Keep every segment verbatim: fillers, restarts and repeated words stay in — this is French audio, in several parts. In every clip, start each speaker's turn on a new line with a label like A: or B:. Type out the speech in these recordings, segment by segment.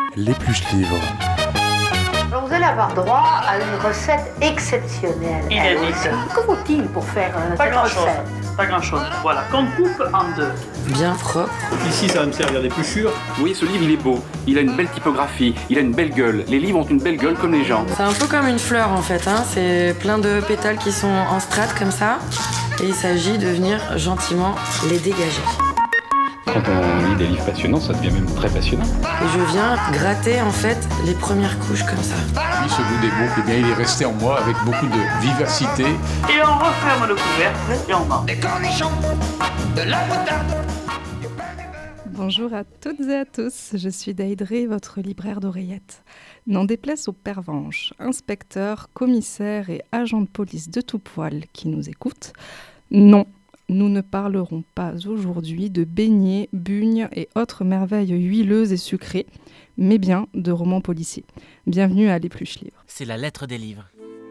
A: L'épluche livre.
B: Alors vous allez avoir droit à une recette exceptionnelle.
C: Inédite.
B: Que faut-il pour faire euh,
C: Pas
B: cette
C: grand-chose.
B: recette?
C: Pas grand-chose. Voilà, qu'on coupe en deux.
D: Bien propre.
E: Ici, ça va me servir d'épluchure.
F: Vous voyez, ce livre, il est beau. Il a une belle typographie. Il a une belle gueule. Les livres ont une belle gueule comme les gens.
D: C'est un peu comme une fleur en fait, hein. C'est plein de pétales qui sont en strates comme ça. Et il s'agit de venir gentiment les dégager.
G: Quand on lit des livres passionnants, ça devient même très passionnant.
D: Et je viens gratter en fait les premières couches comme ça.
H: Puis ce goût des boucles, eh bien, il est resté en moi avec beaucoup de vivacité.
C: Et on referme le couvercle et on mange.
I: Des cornichons, de la moutarde.
J: Bonjour à toutes et à tous, je suis Daïdré, votre libraire d'oreillettes. N'en déplaise aux pervenches, inspecteurs, commissaires et agents de police de tout poil qui nous écoutent, non, nous ne parlerons pas aujourd'hui de beignets, bugnes et autres merveilles huileuses et sucrées, mais bien de romans policiers. Bienvenue à l'épluche livre.
K: C'est la lettre des livres.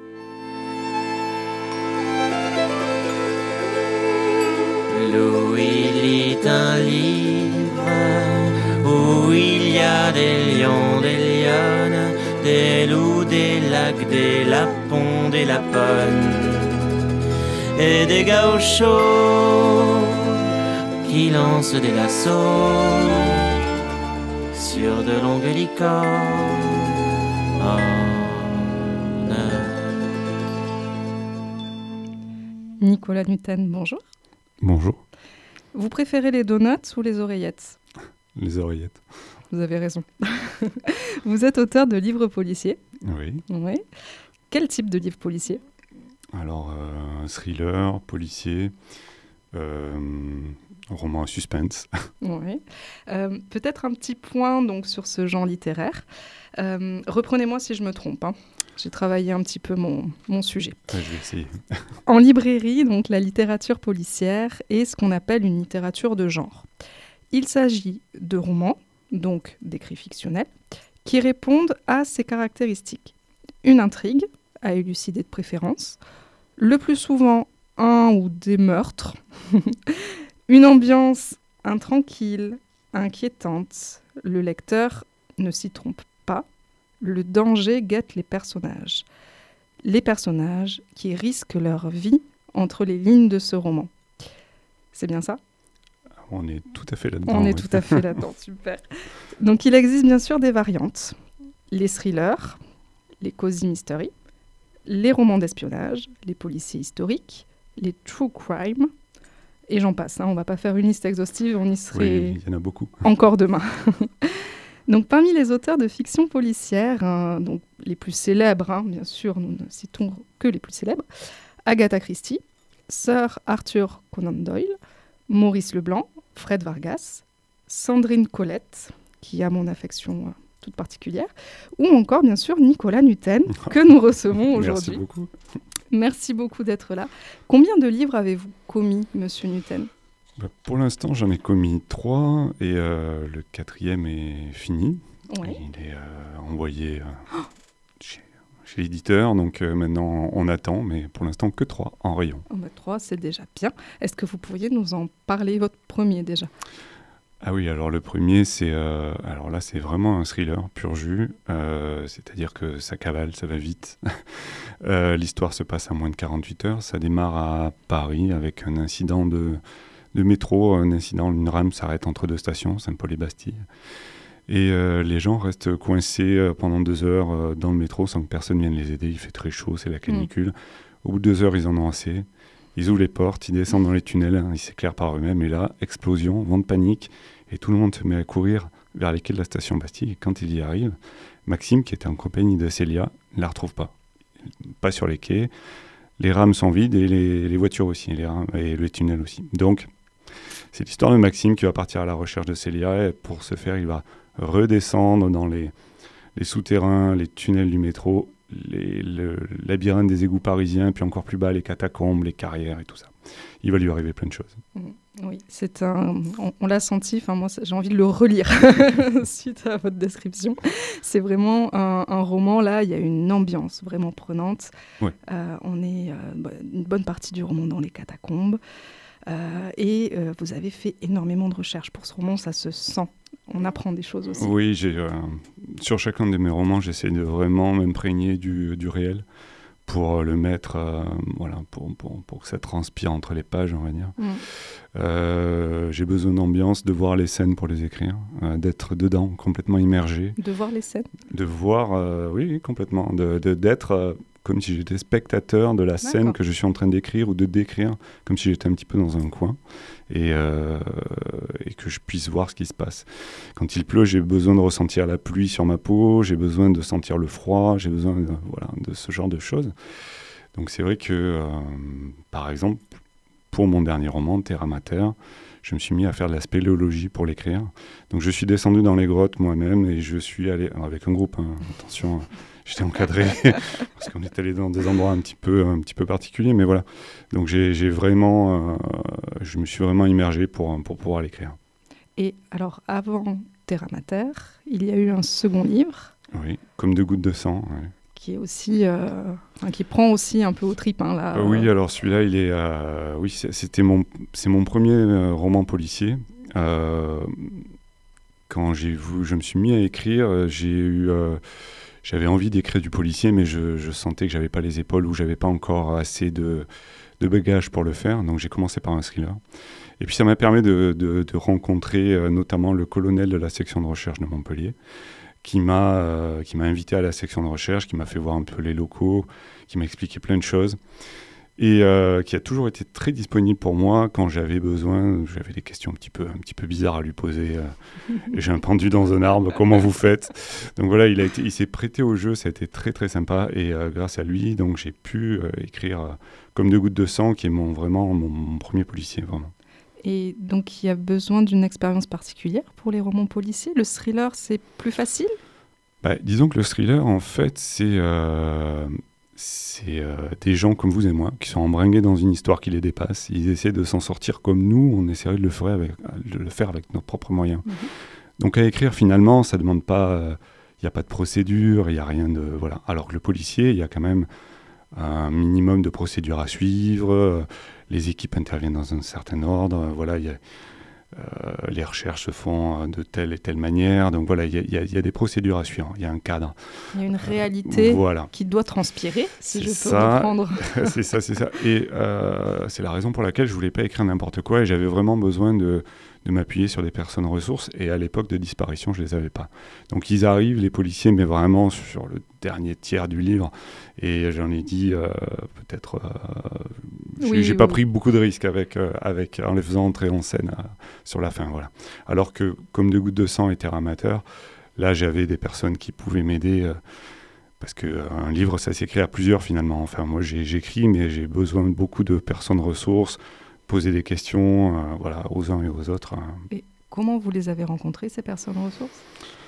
K: Louis lit un livre où il y a des lions, des lionnes, des loups, des lacs, des lapons, des lapones et des gauchos qui lancent des lassos sur de longues licornes.
J: Nicolas Nuten, bonjour.
A: Bonjour.
J: Vous préférez les donuts ou les oreillettes ?
A: Les oreillettes.
J: Vous avez raison. Vous êtes auteur de livres policiers.
A: Oui.
J: Oui. Quel type de livre policier ?
A: Alors, euh, thriller, policier, euh, roman à suspense.
J: Oui. Euh, peut-être un petit point donc, sur ce genre littéraire. Euh, reprenez-moi si je me trompe, hein. J'ai travaillé un petit peu mon, mon sujet.
A: Ouais, je vais essayer.
J: En librairie, donc, la littérature policière est ce qu'on appelle une littérature de genre. Il s'agit de romans, donc d'écrits fictionnels, qui répondent à ces caractéristiques. Une intrigue, à élucider de préférence, le plus souvent un ou des meurtres, une ambiance intranquille, inquiétante, le lecteur ne s'y trompe pas, le danger guette les personnages. Les personnages qui risquent leur vie entre les lignes de ce roman. C'est bien ça ?
A: On est tout à fait là-dedans.
J: On est
A: ouais.
J: tout à fait là-dedans, super. Donc il existe bien sûr des variantes. Les thrillers, les cozy mystery, les romans d'espionnage, les policiers historiques, les true crime, et j'en passe. Hein. On ne va pas faire une liste exhaustive, on y serait
A: Oui, il y en a beaucoup.
J: Encore demain. Donc parmi les auteurs de fiction policière, hein, donc les plus célèbres, hein, bien sûr, nous ne citons que les plus célèbres, Agatha Christie, Sir Arthur Conan Doyle, Maurice Leblanc, Fred Vargas, Sandrine Collette, qui a mon affection euh, toute particulière, ou encore, bien sûr, Nicolas Nuten, que nous recevons aujourd'hui.
A: Merci beaucoup.
J: Merci beaucoup d'être là. Combien de livres avez-vous commis, monsieur Nuten ?
A: Bah, pour l'instant, j'en ai commis trois, et euh, le quatrième est fini.
J: Ouais.
A: Il est euh, envoyé euh, chez, chez l'éditeur, donc euh, maintenant on attend, mais pour l'instant que trois en rayon.
J: Oh bah, trois, c'est déjà bien. Est-ce que vous pourriez nous en parler, votre premier déjà ?
A: Ah oui, alors le premier, c'est euh, alors là, c'est vraiment un thriller pur jus, euh, c'est-à-dire que ça cavale, ça va vite. euh, l'histoire se passe à moins de quarante-huit heures. Ça démarre à Paris avec un incident de, de métro, un incident, une rame s'arrête entre deux stations, Saint-Paul et Bastille. Et euh, les gens restent coincés euh, pendant deux heures euh, dans le métro sans que personne vienne les aider. Il fait très chaud, c'est la canicule. Mmh. Au bout de deux heures, ils en ont assez. Ils ouvrent les portes, ils descendent dans les tunnels, hein, ils s'éclairent par eux-mêmes. Et là, explosion, vent de panique. Et tout le monde se met à courir vers les quais de la station Bastille. Et quand il y arrive, Maxime, qui était en compagnie de Célia, ne la retrouve pas. Pas sur les quais. Les rames sont vides et les, les voitures aussi, les rames, et le tunnel aussi. Donc, c'est l'histoire de Maxime qui va partir à la recherche de Célia. Et pour ce faire, il va redescendre dans les, les souterrains, les tunnels du métro, les, le labyrinthe des égouts parisiens, puis encore plus bas, les catacombes, les carrières et tout ça. Il va lui arriver plein de choses.
J: Mmh, oui, c'est un, on, on l'a senti, enfin moi j'ai envie de le relire suite à votre description. C'est vraiment un, un roman, là, il y a une ambiance vraiment prenante.
A: Ouais.
J: Euh, on est euh, une bonne partie du roman dans les catacombes. Euh, et euh, vous avez fait énormément de recherches pour ce roman, ça se sent. On apprend des choses aussi.
A: Oui, j'ai, euh, sur chacun de mes romans, j'essaie de vraiment m'imprégner du, du réel pour le mettre, euh, voilà, pour, pour, pour que ça transpire entre les pages, on va dire. Mm. Euh, j'ai besoin d'ambiance, de voir les scènes pour les écrire, euh, d'être dedans, complètement immergé.
J: De voir les scènes ?
A: De voir, euh, oui, complètement, de, de, d'être... Euh, comme si j'étais spectateur de la
J: D'accord.
A: scène que je suis en train d'écrire ou de décrire, comme si j'étais un petit peu dans un coin et, euh, et que je puisse voir ce qui se passe. Quand il pleut, j'ai besoin de ressentir la pluie sur ma peau, j'ai besoin de sentir le froid, j'ai besoin de, voilà, de ce genre de choses. Donc c'est vrai que, euh, par exemple, pour mon dernier roman, Terra Mater, je me suis mis à faire de la spéléologie pour l'écrire. Donc je suis descendu dans les grottes moi-même et je suis allé, avec un groupe, hein, attention... J'étais encadré parce qu'on est allé dans des endroits un petit peu, un petit peu particuliers, mais voilà. Donc j'ai, j'ai vraiment, euh, je me suis vraiment immergé pour, pour pouvoir l'écrire.
J: Et alors, avant Terra Mater, il y a eu un second livre.
A: Oui, Comme deux gouttes de sang. Ouais.
J: Qui est aussi, euh, enfin, qui prend aussi un peu aux tripes, hein, là.
A: Euh, oui, alors celui-là, il est, euh, oui, c'était mon, c'est mon premier euh, roman policier. Euh, quand j'ai, je me suis mis à écrire, j'ai eu euh, J'avais envie d'écrire du policier, mais je, je sentais que j'avais pas les épaules ou j'avais pas encore assez de, de bagages pour le faire. Donc j'ai commencé par un thriller. Et puis ça m'a permis de, de, de rencontrer euh, notamment le colonel de la section de recherche de Montpellier, qui m'a, euh, qui m'a invité à la section de recherche, qui m'a fait voir un peu les locaux, qui m'a expliqué plein de choses. Et euh, qui a toujours été très disponible pour moi quand j'avais besoin. J'avais des questions un petit peu, un petit peu bizarres à lui poser. Euh, j'ai un pendu dans un arbre, comment vous faites ? Donc voilà, il, a été, il s'est prêté au jeu, ça a été très très sympa. Et euh, grâce à lui, donc, j'ai pu euh, écrire euh, Comme deux gouttes de sang, qui est mon, vraiment mon, mon premier policier, vraiment.
J: Et donc il y a besoin d'une expérience particulière pour les romans policiers ? Le thriller, c'est plus facile ?
A: Bah, disons que le thriller, en fait, c'est... Euh, C'est euh, des gens comme vous et moi qui sont embringués dans une histoire qui les dépasse. Ils essaient de s'en sortir comme nous, on essaierait de le faire avec, de le faire avec nos propres moyens. Mmh. Donc à écrire, finalement, ça ne demande pas... Il euh, n'y a pas de procédure, il n'y a rien de... Voilà. Alors que le policier, il y a quand même un minimum de procédures à suivre. Euh, les équipes interviennent dans un certain ordre. Euh, voilà, il y a... Euh, les recherches se font de telle et telle manière. Donc voilà, il y, y, y a des procédures à suivre, il y a un cadre.
J: Il y a une réalité
A: euh, voilà.
J: qui doit transpirer, si
A: c'est
J: je peux
A: ça,
J: reprendre.
A: c'est ça, c'est ça. Et euh, c'est la raison pour laquelle je ne voulais pas écrire n'importe quoi et j'avais vraiment besoin de, de m'appuyer sur des personnes ressources. Et à l'époque de disparition, je ne les avais pas. Donc ils arrivent, les policiers, mais vraiment sur le dernier tiers du livre. Et j'en ai dit euh, peut-être... Euh, oui, j'ai oui, pas oui. pris beaucoup de risques avec, euh, avec, en les faisant entrer en scène euh, sur la fin. Voilà. Alors que Comme deux gouttes de sang et Terra Mater, là j'avais des personnes qui pouvaient m'aider euh, parce qu'un euh, livre ça s'écrit à plusieurs finalement. Enfin moi j'ai, j'écris mais j'ai besoin de beaucoup de personnes ressources, poser des questions euh, voilà, aux uns et aux autres. Hein.
J: Et comment vous les avez rencontrées ces personnes ressources ?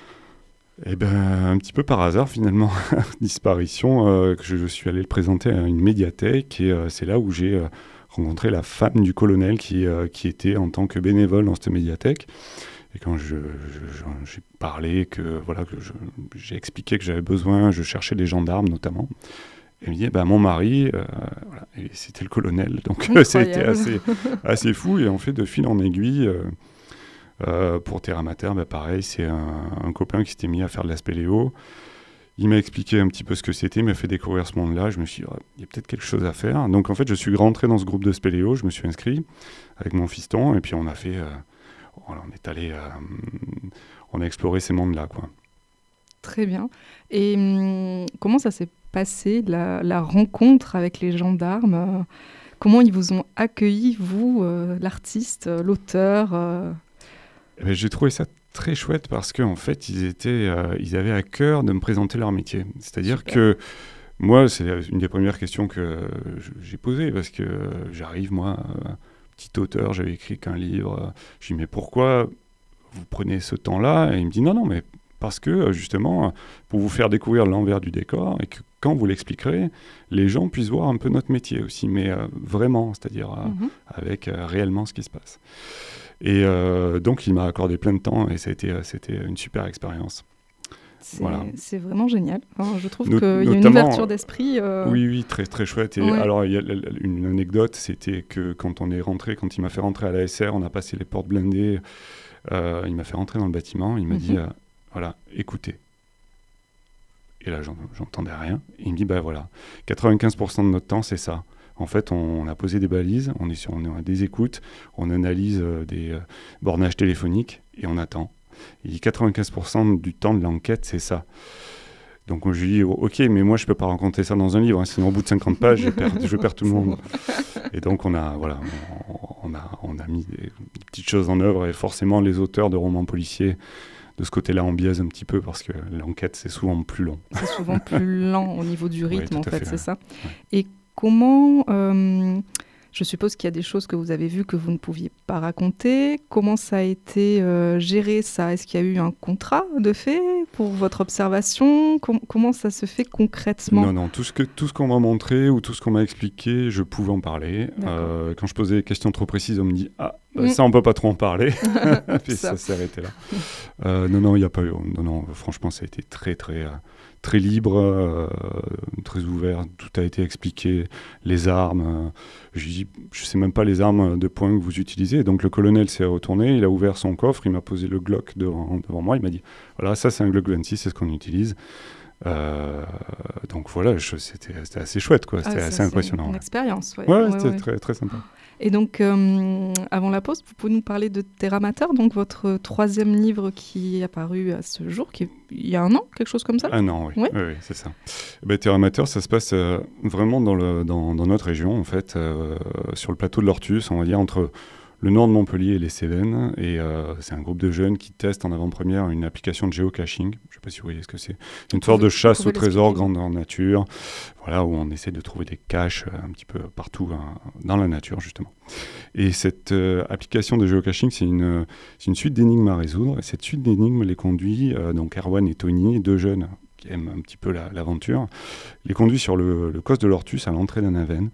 A: Eh ben, un petit peu par hasard finalement, disparition, euh, que je, je suis allé le présenter à une médiathèque et euh, c'est là où j'ai euh, rencontré la femme du colonel qui, euh, qui était en tant que bénévole dans cette médiathèque. Et quand je, je, j'ai parlé, que, voilà, que je, j'ai expliqué que j'avais besoin, je cherchais des gendarmes notamment, elle me dit, bah, mon mari, euh, voilà, et c'était le colonel, donc c'était assez, assez fou et en fait de fil en aiguille... Euh, Euh, pour Terra Mater, bah pareil, c'est un, un copain qui s'était mis à faire de la spéléo. Il m'a expliqué un petit peu ce que c'était, il m'a fait découvrir ce monde-là. Je me suis dit, oh, il y a peut-être quelque chose à faire. Donc en fait, je suis rentré dans ce groupe de spéléo, je me suis inscrit avec mon fiston, et puis on a fait... Euh, voilà, on est allé... Euh, on a exploré ces mondes-là, quoi.
J: Très bien. Et hum, comment ça s'est passé, la, la rencontre avec les gendarmes ? Comment ils vous ont accueilli, vous, euh, l'artiste, l'auteur euh...
A: Eh bien, j'ai trouvé ça très chouette parce qu'en fait, ils, étaient, euh, ils avaient à cœur de me présenter leur métier. C'est-à-dire Super. que moi, c'est une des premières questions que j'ai posées parce que j'arrive, moi, euh, petit auteur, j'avais écrit qu'un livre. Je lui dis, mais pourquoi vous prenez ce temps-là ? Et il me dit, non, non, mais parce que, justement, pour vous faire découvrir l'envers du décor et que quand vous l'expliquerez, les gens puissent voir un peu notre métier aussi, mais euh, vraiment, c'est-à-dire euh, mm-hmm. avec euh, réellement ce qui se passe. Et euh, donc, il m'a accordé plein de temps et ça a été, c'était une super expérience.
J: C'est,
A: voilà.
J: c'est vraiment génial. Enfin, je trouve
A: Not-
J: qu'il y a une
A: notamment,
J: ouverture d'esprit. Euh...
A: Oui, oui, très, très chouette. Et
J: Ouais.
A: alors, il y a une anecdote, c'était que quand on est rentré, quand il m'a fait rentrer à la S R, on a passé les portes blindées, euh, il m'a fait rentrer dans le bâtiment, il m'a
J: Mhm.
A: dit, euh, voilà, écoutez. Et là, j'en- j'entendais rien. Et il me dit, bah voilà, quatre-vingt-quinze pour cent de notre temps, c'est ça. En fait, on, on a posé des balises, on est sur on est à des écoutes, on analyse euh, des euh, bornages téléphoniques et on attend. Il dit quatre-vingt-quinze pour cent du temps de l'enquête, c'est ça. Donc je lui dis, ok, mais moi je peux pas raconter ça dans un livre, hein, sinon au bout de cinquante pages, je perds, je perds tout le monde. Et donc on a, voilà, on, on a, on a mis des, des petites choses en œuvre, et forcément les auteurs de romans policiers, de ce côté-là, on biaise un petit peu parce que l'enquête c'est souvent plus long.
J: C'est souvent plus lent au niveau du rythme,
A: Oui, tout
J: en
A: à
J: fait,
A: fait,
J: c'est
A: ouais.
J: ça.
A: Ouais.
J: Et comment, euh, je suppose qu'il y a des choses que vous avez vues que vous ne pouviez pas raconter. Comment ça a été euh, géré, ça? Est-ce qu'il y a eu un contrat de fait pour votre observation? Com- Comment ça se fait concrètement?
A: Non, non, tout ce, que, tout ce qu'on m'a montré ou tout ce qu'on m'a expliqué, je pouvais en parler. Euh, quand je posais des questions trop précises, on me dit « Ah, bah,
J: Mm.
A: ça, on peut pas trop en parler. » Puis
J: Ça.
A: ça s'est arrêté là. Euh, non, non, il n'y a pas eu... Non, non, franchement, ça a été très, très, euh, très libre, euh, très ouvert. Tout a été expliqué. Les armes... Euh, je dis, je sais même pas les armes de poing que vous utilisez. Donc le colonel s'est retourné, il a ouvert son coffre, il m'a posé le Glock devant, devant moi, il m'a dit « Voilà, ça c'est un Glock vingt-six, c'est ce qu'on utilise. » Euh, donc voilà, je, c'était, c'était assez chouette, quoi. C'était
J: Ah, ça,
A: assez
J: c'est
A: impressionnant.
J: Une
A: Ouais,
J: expérience, ouais.
A: ouais,
J: Ouais,
A: c'était
J: ouais.
A: Très, très sympa.
J: Et donc, euh, avant la pause, vous pouvez nous parler de Terre Amateur, donc votre troisième livre qui est apparu à ce jour, qui est, il y a un an, quelque chose comme ça?
A: Un an, oui,
J: Ouais.
A: oui, oui, c'est ça. Eh ben, Terre Amateur, ça se passe euh, vraiment dans, le, dans, dans notre région, en fait, euh, sur le plateau de l'Ortus, on va dire, entre le nord de Montpellier et les Cévennes. Et euh, c'est un groupe de jeunes qui testent en avant-première une application de géocaching. Je ne sais pas si vous voyez ce que c'est. Une
J: Vous
A: sorte
J: pouvez-
A: de chasse
J: vous pouvez
A: au trésor
J: l'expliquer.
A: grandeur nature, voilà, où on essaie de trouver des caches euh, un petit peu partout hein, dans la nature, justement. Et cette euh, application de géocaching, c'est une, c'est une suite d'énigmes à résoudre. Et cette suite d'énigmes les conduit, euh, donc Erwan et Tony, deux jeunes qui aiment un petit peu la, l'aventure, les conduit sur le, le cos de l'Ortus à l'entrée d'un aven.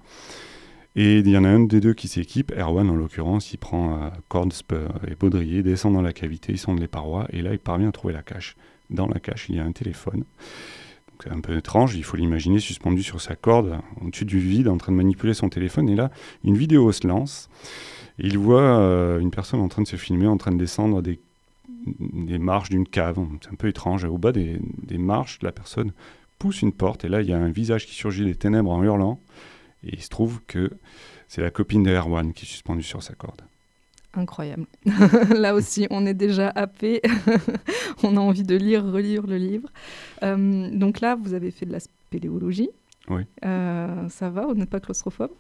A: Et il y en a un des deux qui s'équipe, Erwan en l'occurrence, il prend euh, cordes euh, et baudrier, descend dans la cavité, il sonde les parois, et là il parvient à trouver la cache. Dans la cache, il y a un téléphone. Donc, c'est un peu étrange, il faut l'imaginer suspendu sur sa corde, au-dessus du vide, en train de manipuler son téléphone, et là, une vidéo se lance, et il voit euh, une personne en train de se filmer, en train de descendre des, des marches d'une cave. C'est un peu étrange, au bas des, des marches, la personne pousse une porte, et là il y a un visage qui surgit des ténèbres en hurlant, et il se trouve que c'est la copine de Erwan qui est suspendue sur sa corde.
J: Incroyable. Là aussi, on est déjà happé. On a envie de lire, relire le livre. Euh, donc là, vous avez fait de la spéléologie.
A: Oui.
J: Euh, ça va, vous n'êtes pas claustrophobe?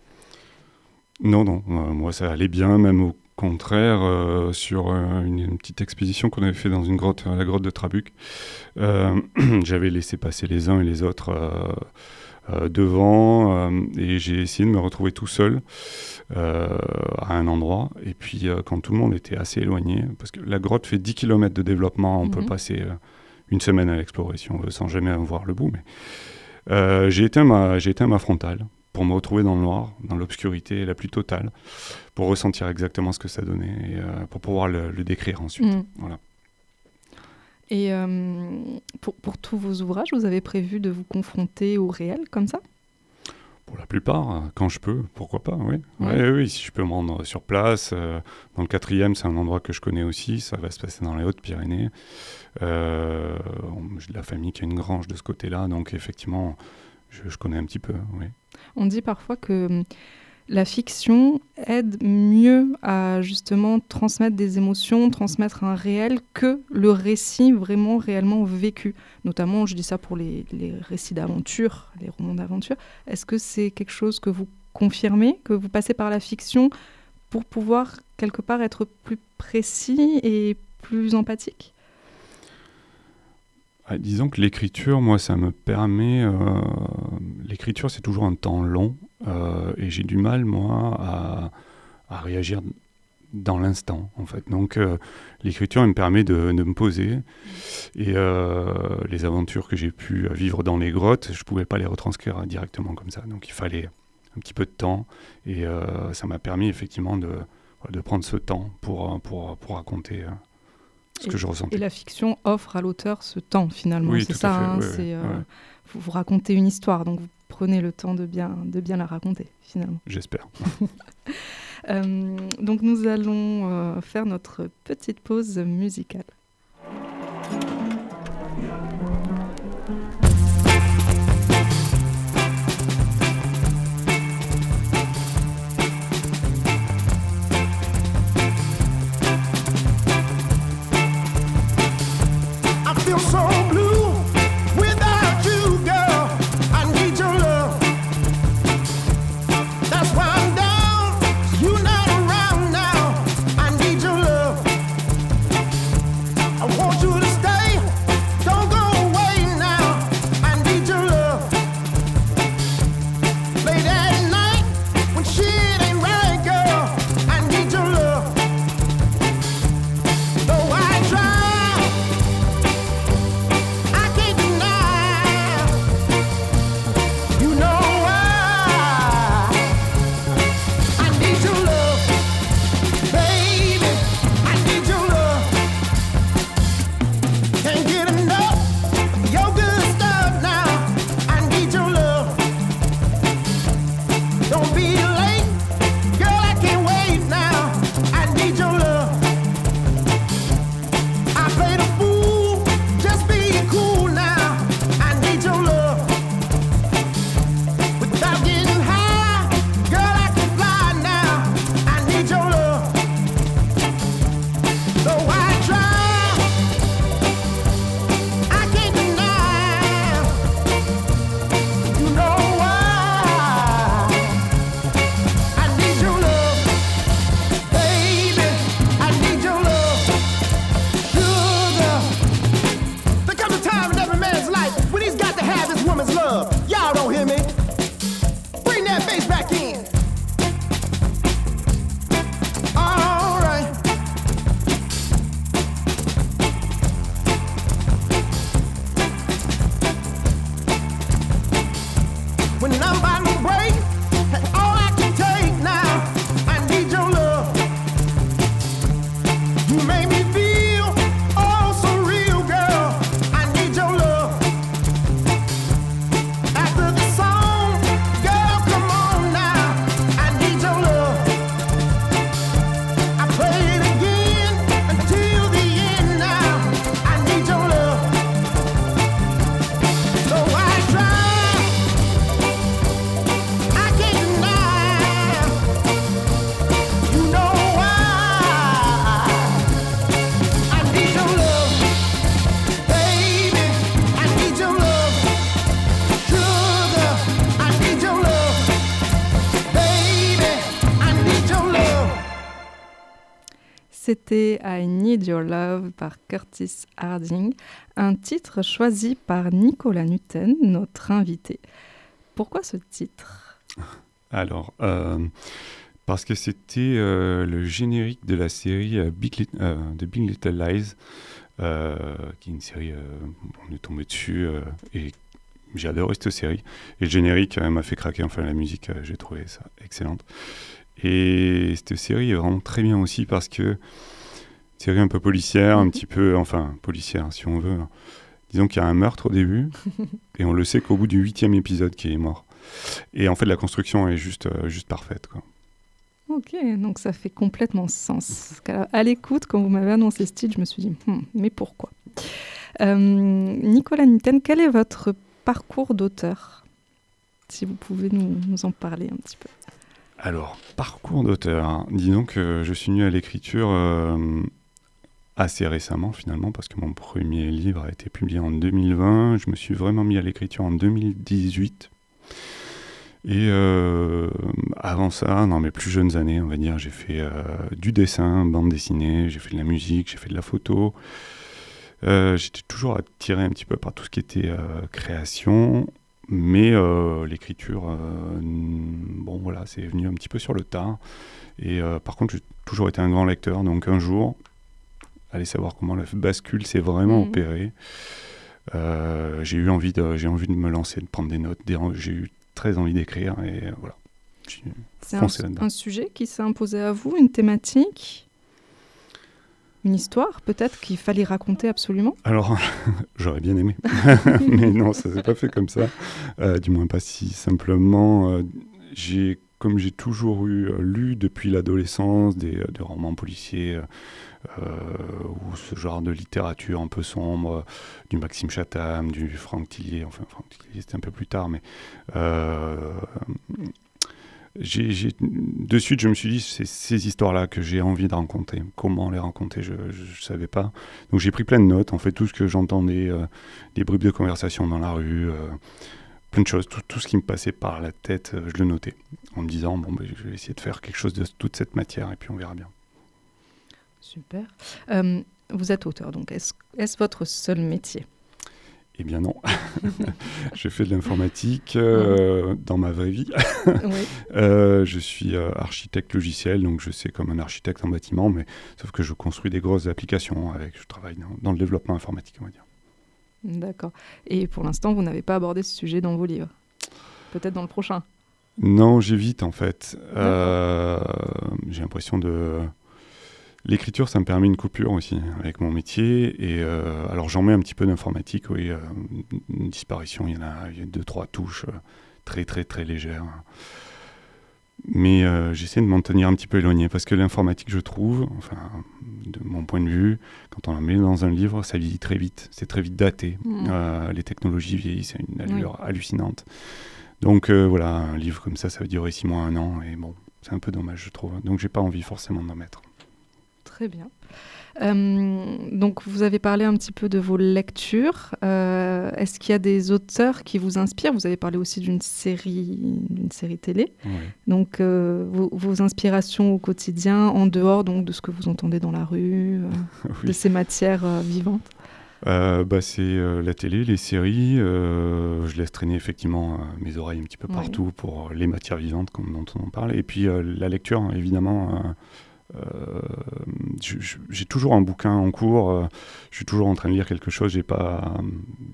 A: Non, non, euh, moi ça allait bien, même au contraire, euh, sur euh, une, une petite expédition qu'on avait fait dans une grotte, euh, la grotte de Trabuc, euh, j'avais laissé passer les uns et les autres euh, euh, devant, euh, et j'ai essayé de me retrouver tout seul euh, à un endroit, et puis euh, quand tout le monde était assez éloigné, parce que la grotte fait dix kilomètres de développement, on
J: Mhm.
A: peut passer euh, une semaine à l'explorer si on veut, sans jamais en voir le bout, mais euh, j'ai éteint ma, j'ai éteint ma frontale, pour me retrouver dans le noir, dans l'obscurité la plus totale, pour ressentir exactement ce que ça donnait, et euh, pour pouvoir le, le décrire ensuite.
J: Mm.
A: Voilà.
J: Et euh, pour, pour tous vos ouvrages, vous avez prévu de vous confronter au réel comme ça?
A: Pour la plupart, euh, quand je peux, pourquoi pas, oui.
J: Ouais.
A: Ouais, oui, si je peux me rendre sur place. Euh, dans le quatrième, c'est un endroit que je connais aussi, ça va se passer dans les Hautes-Pyrénées. Euh, on- j'ai de la famille qui a une grange de ce côté-là, donc effectivement, je, je connais un petit peu, oui.
J: On dit parfois que hum, la fiction aide mieux à justement transmettre des émotions, transmettre un réel que le récit vraiment réellement vécu. Notamment, je dis ça pour les, les récits d'aventure, les romans d'aventure. Est-ce que c'est quelque chose que vous confirmez, que vous passez par la fiction pour pouvoir quelque part être plus précis et plus empathique?
A: Ah, disons que l'écriture, moi, ça me permet... euh, l'écriture, c'est toujours un temps long, euh, et j'ai du mal, moi, à, à réagir dans l'instant, en fait. Donc, euh, l'écriture, elle me permet de, de me poser, et euh, les aventures que j'ai pu vivre dans les grottes, je ne pouvais pas les retranscrire directement comme ça. Donc, il fallait un petit peu de temps, et euh, ça m'a permis, effectivement, de, de prendre ce temps pour, pour, pour raconter... Euh, ce que je ressentais.
J: Et la fiction offre à l'auteur ce temps, finalement.
A: Oui,
J: c'est
A: tout
J: ça,
A: à fait.
J: hein,
A: Oui,
J: c'est,
A: oui,
J: euh,
A: ouais.
J: vous, vous racontez une histoire, donc vous prenez le temps de bien, de bien la raconter, finalement.
A: J'espère.
J: euh, donc nous allons euh, faire notre petite pause musicale. C'était I Need Your Love par Curtis Harding, un titre choisi par Nicolas Nutten, notre invité. Pourquoi ce titre ?
A: Alors, euh, parce que c'était euh, le générique de la série euh, Big Lit- euh, de Big Little Lies, euh, qui est une série, euh, on est tombé dessus euh, et j'ai adoré cette série. Et le générique euh, m'a fait craquer, enfin la musique, euh, j'ai trouvé ça excellente. Et cette série est vraiment très bien aussi parce que série un peu policière, un petit peu, enfin policière si on veut. Disons qu'il y a un meurtre au début et on le sait qu'au bout du huitième épisode qu'il est mort. Et en fait la construction est juste, euh, juste parfaite, quoi.
J: Ok, donc ça fait complètement sens. À l'écoute, quand vous m'avez annoncé ce titre, je me suis dit, hm, mais pourquoi ? euh, Nicolas Nutten, quel est votre parcours d'auteur ? Si vous pouvez nous, nous en parler un petit peu.
A: Alors, parcours d'auteur, hein. Disons que je suis venu à l'écriture euh, assez récemment finalement, parce que mon premier livre a été publié en deux mille vingt, je me suis vraiment mis à l'écriture en deux mille dix-huit. Et euh, avant ça, dans mes plus jeunes années, on va dire, j'ai fait euh, du dessin, bande dessinée, j'ai fait de la musique, j'ai fait de la photo. Euh, j'étais toujours attiré un petit peu par tout ce qui était euh, création. Mais euh, l'écriture, euh, bon voilà, c'est venu un petit peu sur le tard. Et euh, par contre, j'ai toujours été un grand lecteur. Donc un jour, allez savoir comment la bascule s'est vraiment mmh. opérée. Euh, j'ai eu envie de, j'ai envie de me lancer, de prendre des notes. Des, j'ai eu très envie d'écrire et euh, voilà.
J: C'est un, un sujet qui s'est imposé à vous, une thématique ? Une histoire, peut-être, qu'il fallait raconter absolument ?
A: Alors, j'aurais bien aimé. Mais non, ça ne s'est pas fait comme ça. Euh, du moins pas si simplement. Euh, j'ai, comme j'ai toujours eu, euh, lu depuis l'adolescence des, des romans policiers euh, ou ce genre de littérature un peu sombre, euh, du Maxime Chatham, du Franck Tillier. Enfin, Franck Tillier, c'était un peu plus tard, mais... Euh, J'ai, j'ai, de suite, je me suis dit, c'est ces histoires-là que j'ai envie de raconter. Comment les raconter, je ne savais pas. Donc j'ai pris plein de notes, en fait, tout ce que j'entendais, euh, des bribes de conversation dans la rue, euh, plein de choses, tout, tout ce qui me passait par la tête, euh, je le notais, en me disant, bon, ben, je vais essayer de faire quelque chose de toute cette matière, et puis on verra bien.
J: Super. Euh, vous êtes auteur, donc est-ce, est-ce votre seul métier ?
A: Eh bien non, je fais de l'informatique euh, dans ma vraie vie. Oui. euh, je suis euh, architecte logiciel, donc je sais comme un architecte en bâtiment, mais sauf que je construis des grosses applications avec, je travaille dans, dans le développement informatique, on va dire.
J: D'accord. Et pour l'instant, vous n'avez pas abordé ce sujet dans vos livres ? Peut-être dans le prochain ?
A: Non, j'évite en fait. Euh, j'ai l'impression de... L'écriture, ça me permet une coupure aussi avec mon métier. Et euh, alors, j'en mets un petit peu d'informatique, oui. Euh, une disparition, il y en a, il y a deux, trois touches euh, très, très, très légères. Mais euh, j'essaie de m'en tenir un petit peu éloigné parce que l'informatique, je trouve, enfin, de mon point de vue, quand on la met dans un livre, ça vieillit très vite. C'est très vite daté. Mmh. Euh, les technologies vieillissent à une allure oui. hallucinante. Donc, euh, voilà, un livre comme ça, ça va durer six mois, un an. Et bon, c'est un peu dommage, je trouve. Donc, j'ai pas envie forcément d'en mettre.
J: Très bien. Euh, donc, vous avez parlé un petit peu de vos lectures. Euh, est-ce qu'il y a des auteurs qui vous inspirent ? Vous avez parlé aussi d'une série, d'une série télé. Oui. Donc, euh, vos, vos inspirations au quotidien, en dehors donc, de ce que vous entendez dans la rue, euh, oui. de ces matières euh, vivantes
A: euh, bah, c'est euh, la télé, les séries. Euh, je laisse traîner effectivement euh, mes oreilles un petit peu partout oui. pour les matières vivantes, comme dont on en parle. Et puis, euh, la lecture, évidemment... Euh, Euh, je, je, j'ai toujours un bouquin en cours, euh, je suis toujours en train de lire quelque chose, j'ai pas, euh,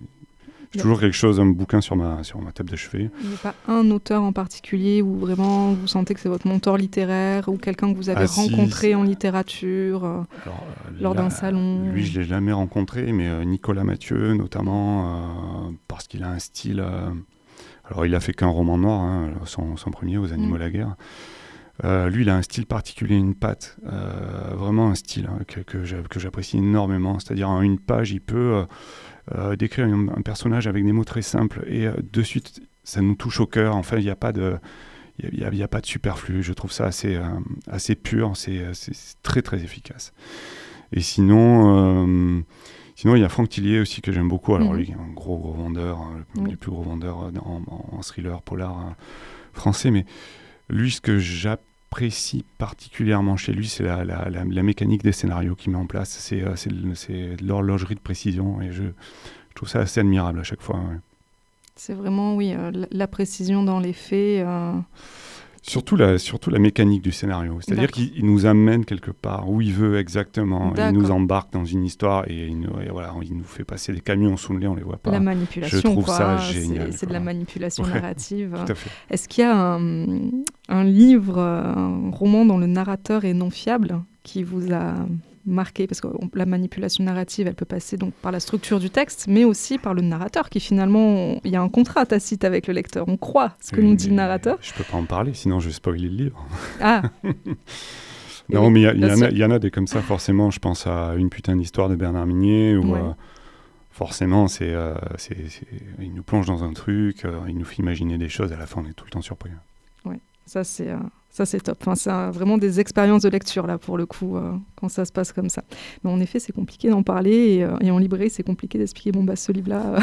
A: j'ai toujours quelque chose, un bouquin sur ma, sur ma table de chevet.
J: Il n'y a pas un auteur en particulier où vraiment vous sentez que c'est votre mentor littéraire ou quelqu'un que vous avez ah, rencontré si, en littérature euh, Alors, euh, lors là, d'un salon
A: Lui, je ne l'ai jamais rencontré, mais euh, Nicolas Mathieu notamment, euh, parce qu'il a un style... Euh, alors, il a fait qu'un roman noir, hein, son, son premier, Aux animaux mmh. la guerre. Euh, lui, il a un style particulier, une patte, euh, vraiment un style hein, que, que, j'a, que j'apprécie énormément. C'est-à-dire, en une page, il peut euh, euh, décrire un, un personnage avec des mots très simples et euh, de suite, ça nous touche au cœur. Enfin, il n'y a pas de, il y a, il y a pas de superflu. Je trouve ça assez, euh, assez pur, c'est, c'est, c'est très très efficace. Et sinon, euh, sinon, il y a Franck Tillier aussi que j'aime beaucoup. Alors mmh. lui, un gros gros vendeur, le, mmh. le plus gros vendeur en, en, en thriller polar hein, français, mais lui, ce que j'apprécie particulièrement chez lui, c'est la, la, la, la mécanique des scénarios qu'il met en place. C'est, euh, c'est, c'est de l'horlogerie de précision et je, je trouve ça assez admirable à chaque fois. Ouais.
J: C'est vraiment, oui, euh, la précision dans les faits. Euh...
A: Surtout la, surtout la mécanique du scénario. C'est-à-dire D'accord. qu'il nous amène quelque part où il veut exactement. D'accord. Il nous embarque dans une histoire et, il nous, et voilà, il nous fait passer des camions sous le nez, on ne les voit pas.
J: La manipulation,
A: Je trouve
J: quoi.
A: ça génial.
J: C'est, c'est de la manipulation ouais, narrative.
A: Tout à fait.
J: Est-ce qu'il y a un, un livre, un roman dont le narrateur est non fiable qui vous a marqué ? Parce que la manipulation narrative, elle peut passer donc par la structure du texte, mais aussi par le narrateur, qui finalement, il y a un contrat tacite avec le lecteur. On croit ce que oui, nous dit le narrateur.
A: Je ne peux pas en parler, sinon je vais spoiler le livre.
J: Ah
A: Non, oui, mais il y, y, y en a des comme ça, forcément. Je pense à Une putain d'histoire de Bernard Minier, où ouais. euh, forcément, c'est, euh, c'est, c'est, il nous plonge dans un truc, euh, il nous fait imaginer des choses, à la fin, on est tout le temps surpris.
J: Oui, ça c'est... Euh... Ça, c'est top. Enfin, c'est un, vraiment des expériences de lecture, là, pour le coup, euh, quand ça se passe comme ça. Mais en effet, c'est compliqué d'en parler. Et, euh, et en librairie, c'est compliqué d'expliquer, bon, bah, ce livre-là...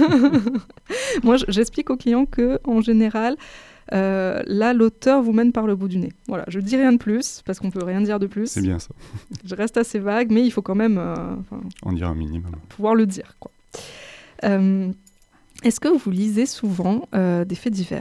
J: Moi, j'explique aux clients qu'en général, euh, là, l'auteur vous mène par le bout du nez. Voilà, je ne dis rien de plus, parce qu'on ne peut rien dire de plus.
A: C'est bien, ça.
J: Je reste assez vague, mais il faut quand même... Euh,
A: en dire un minimum.
J: Pouvoir le dire, quoi. Euh, est-ce que vous lisez souvent euh, des faits divers ?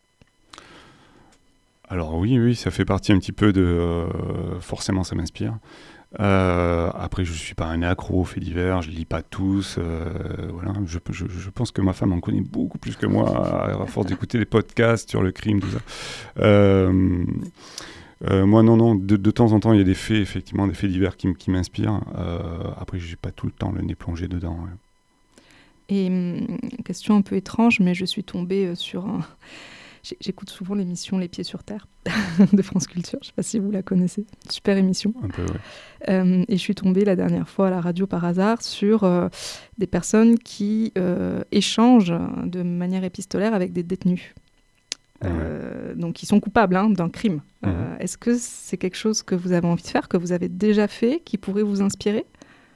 A: Alors oui, oui, ça fait partie un petit peu de... Euh, forcément, ça m'inspire. Euh, après, je ne suis pas un accro aux faits divers, je ne lis pas tous. Euh, voilà. je, je, je pense que ma femme en connaît beaucoup plus que moi, à, à force d'écouter les podcasts sur le crime, tout ça. Euh, Euh, moi, non, non. De, de temps en temps, il y a des faits, effectivement, des faits divers qui, m- qui m'inspirent. Euh, après, j'ai pas tout le temps le nez plongé dedans. Ouais.
J: Et hum, question un peu étrange, mais je suis tombée euh, sur un... J'ai- J'écoute souvent l'émission Les Pieds sur Terre de France Culture. Je ne sais pas si vous la connaissez. Super émission.
A: Un peu, ouais.
J: Euh, et je suis tombée la dernière fois à la radio par hasard sur euh, des personnes qui euh, échangent de manière épistolaire avec des détenus. Euh, donc qui sont coupables hein, d'un crime.
A: Mhm.
J: Euh, est-ce que c'est quelque chose que vous avez envie de faire, que vous avez déjà fait, qui pourrait vous inspirer?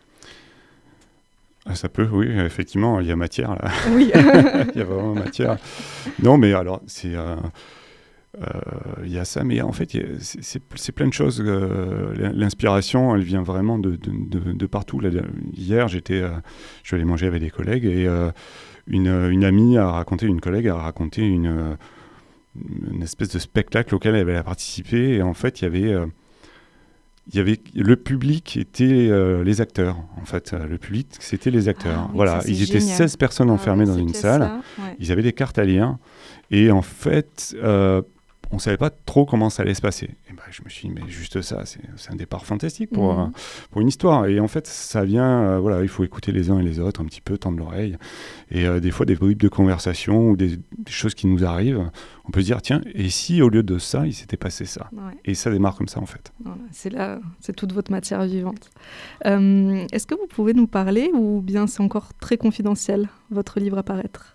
A: Ah, ça peut, oui, effectivement, il y a matière là.
J: Oui.
A: Il y a vraiment matière. Non, mais alors, c'est. euh, euh, Il y a ça, mais en fait, il y a- c'est, c'est, c'est plein de choses. euh, l'in- l'inspiration, elle vient vraiment de, de, de, de partout. Là, hier, j'étais, euh, je suis allé manger avec des collègues et euh, une, une amie a raconté, une collègue a raconté une, euh, une espèce de spectacle auquel elle avait participé. Et en fait, il y avait. euh, Il y avait, le public était euh, les acteurs, en fait. Euh, Le public, c'était les acteurs.
J: Ah oui,
A: voilà,
J: ça, c'est
A: ils étaient
J: génial.
A: seize personnes
J: Ah
A: enfermées
J: oui,
A: dans une
J: c'était
A: salle.
J: ça, ouais.
A: Ils avaient des cartes à lire. Et en fait, euh, on ne savait pas trop comment ça allait se passer. Et ben, je me suis dit, mais juste ça, c'est, c'est un départ fantastique pour,
J: Mhm.
A: euh, pour une histoire. Et en fait, ça vient, euh, voilà, il faut écouter les uns et les autres, un petit peu, tendre l'oreille. Et euh, des fois, des bribes de conversation ou des, des choses qui nous arrivent, on peut se dire, tiens, et si au lieu de ça, il s'était passé ça?
J: Ouais.
A: Et ça démarre comme ça, en fait.
J: Voilà, c'est là, c'est toute votre matière vivante. Euh, est-ce que vous pouvez nous parler, ou bien c'est encore très confidentiel, votre livre à paraître?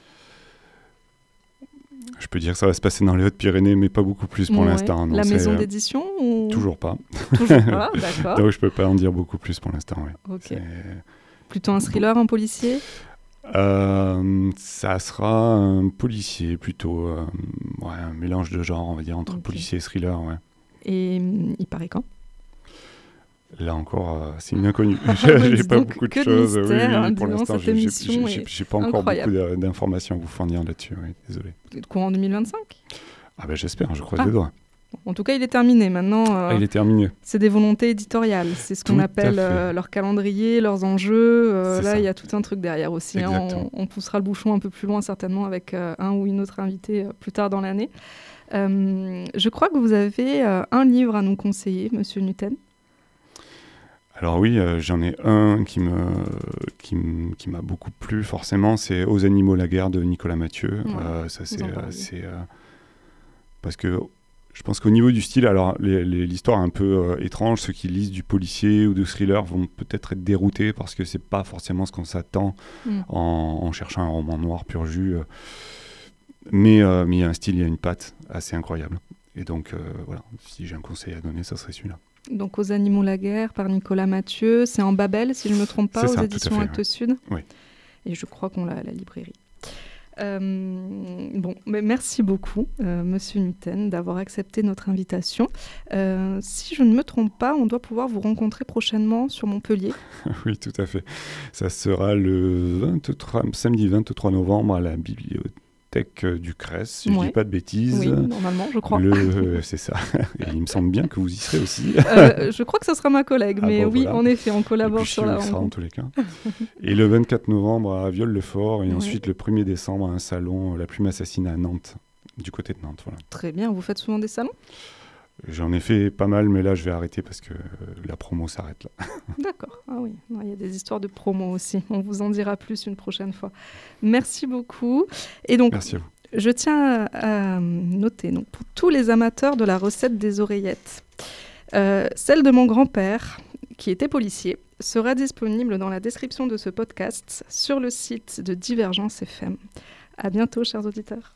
A: Je peux dire que ça va se passer dans les Hautes-Pyrénées, mais pas beaucoup plus pour
J: Ouais.
A: l'instant. Non,
J: La
A: c'est,
J: maison
A: euh,
J: d'édition ou...
A: Toujours pas.
J: Toujours pas, d'accord.
A: Donc, je peux pas en dire beaucoup plus pour l'instant, oui.
J: Ok.
A: C'est-
J: Plutôt un thriller, un policier?
A: Euh, ça sera un policier plutôt, euh, ouais, un mélange de genres, on va dire, entre
J: Ok.
A: policier et thriller. Ouais.
J: Et hum, il paraît quand?
A: Là encore, euh, c'est une inconnue.
J: Ah,
A: j'ai
J: dis
A: j'ai pas
J: donc,
A: beaucoup de
J: que de
A: choses.
J: mystère,
A: oui,
J: hein,
A: oui, pour
J: dis donc,
A: l'instant,
J: cette
A: j'ai- j'ai-
J: émission
A: j'ai j'ai-
J: est
A: j'ai pas encore
J: incroyable.
A: beaucoup d'a- d'informations à vous fournir là-dessus. Oui, désolé.
J: Courant deux mille vingt-cinq?
A: Ah ben j'espère, je croise
J: Ah.
A: les doigts.
J: En tout cas, il est terminé. Maintenant, euh,
A: Ah, il est terminé.
J: c'est des volontés éditoriales. C'est ce qu'on
A: Tout à
J: appelle
A: fait.
J: euh, leur calendrier, leurs enjeux. Euh,
A: C'est
J: là,
A: ça.
J: il y a tout un truc derrière aussi. hein.
A: Exactement.
J: On, on poussera le bouchon un peu plus loin, certainement, avec euh, un ou une autre invitée euh, plus tard dans l'année. Euh, je crois que vous avez euh, un livre à nous conseiller, Monsieur Nutten.
A: Alors oui, euh, j'en ai un qui me qui, m- qui m'a beaucoup plu forcément, c'est Aux animaux la guerre de Nicolas Mathieu.
J: Ouais,
A: Euh, ça c'est
J: en
A: euh,
J: parliez.
A: c'est euh, parce que je pense qu'au niveau du style, alors les- les- l'histoire est un peu euh, étrange. Ceux qui lisent du policier ou du thriller vont peut-être être déroutés parce que c'est pas forcément ce qu'on s'attend
J: Mm.
A: en, en cherchant un roman noir pur jus. euh. Mais euh, mais il y a un style, il y a une patte assez incroyable. Et donc euh, voilà, si j'ai un conseil à donner, ça serait celui-là.
J: Donc, Aux animaux la guerre par Nicolas Mathieu. C'est en Babel, si je ne me trompe pas,
A: C'est
J: aux
A: ça, tout à
J: éditions
A: fait,
J: Actes
A: ouais.
J: Sud.
A: Oui.
J: Et je crois qu'on l'a à la librairie. Euh, bon, mais merci beaucoup, euh, Monsieur Nutten, d'avoir accepté notre invitation. Euh, si je ne me trompe pas, on doit pouvoir vous rencontrer prochainement sur Montpellier.
A: Oui, tout à fait. Ça sera le vingt-trois, samedi vingt-trois novembre à la bibliothèque du Crès, si je ne
J: Ouais.
A: dis pas de bêtises.
J: Oui, normalement, je crois.
A: Le, euh, c'est ça. Et il me semble bien que vous y serez aussi.
J: Euh, je crois que ce sera ma collègue,
A: Ah
J: mais
A: bon,
J: oui,
A: voilà.
J: en effet, on
A: Et
J: collabore
A: puis,
J: sur
A: Chio
J: la
A: y sera en
J: rencontre.
A: tous les cas. Et le vingt-quatre novembre à Viol-le-Fort, et
J: Ouais.
A: ensuite le premier décembre à un salon, La Plume Assassine à Nantes, du côté de Nantes. Voilà.
J: Très bien, vous faites souvent des salons?
A: J'en ai fait pas mal, mais là je vais arrêter parce que euh, la promo s'arrête là.
J: D'accord, ah oui, non, il y a des histoires de promo aussi. On vous en dira plus une prochaine fois. Merci beaucoup. Et donc,
A: Merci à vous.
J: je tiens à, à noter, donc, pour tous les amateurs de la recette des oreillettes, euh, celle de mon grand-père, qui était policier, sera disponible dans la description de ce podcast sur le site de Divergence F M. À bientôt, chers auditeurs.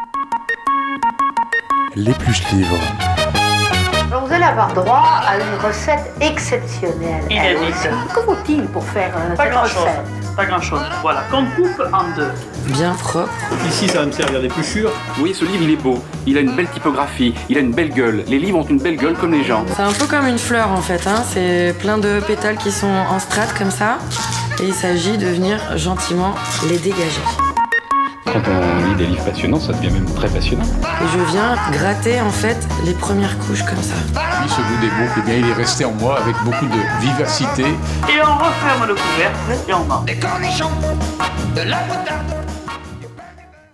L: L'épluche livre.
B: Alors vous allez avoir droit à une recette exceptionnelle. elle
C: Inédite.
B: aussi. Que faut-il pour faire euh,
C: Pas
B: cette
C: grand-chose.
B: recette?
C: Pas grand-chose. Voilà, qu'on coupe en deux.
D: Bien propre.
E: Ici, ça va me servir d'épluchure.
F: Vous voyez, ce livre, il est beau. Il a une belle typographie. Il a une belle gueule. Les livres ont une belle gueule comme les gens.
D: C'est un peu comme une fleur en fait, hein. C'est plein de pétales qui sont en strates comme ça. Et il s'agit de venir gentiment les dégager.
G: Quand on lit des livres passionnants, ça devient même très passionnant.
D: Et je viens gratter en fait les premières couches comme ça.
H: Puis ce goût des boucles, eh bien, il est resté en moi avec beaucoup de vivacité.
C: Et on referme le couvercle et on mange.
I: Des cornichons, de la moutarde.